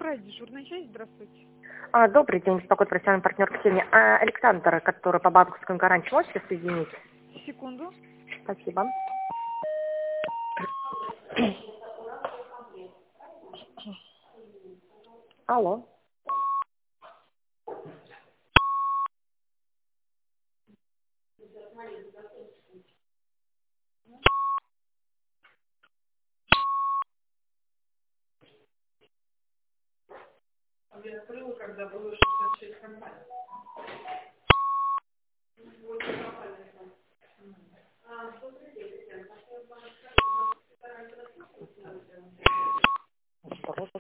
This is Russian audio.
Марат, дежурная часть, здравствуйте. Добрый день, беспокоит профессиональный партнер Ксения. Александр, который по банковскому гарантии, можете соединить? Секунду. Спасибо. Алло.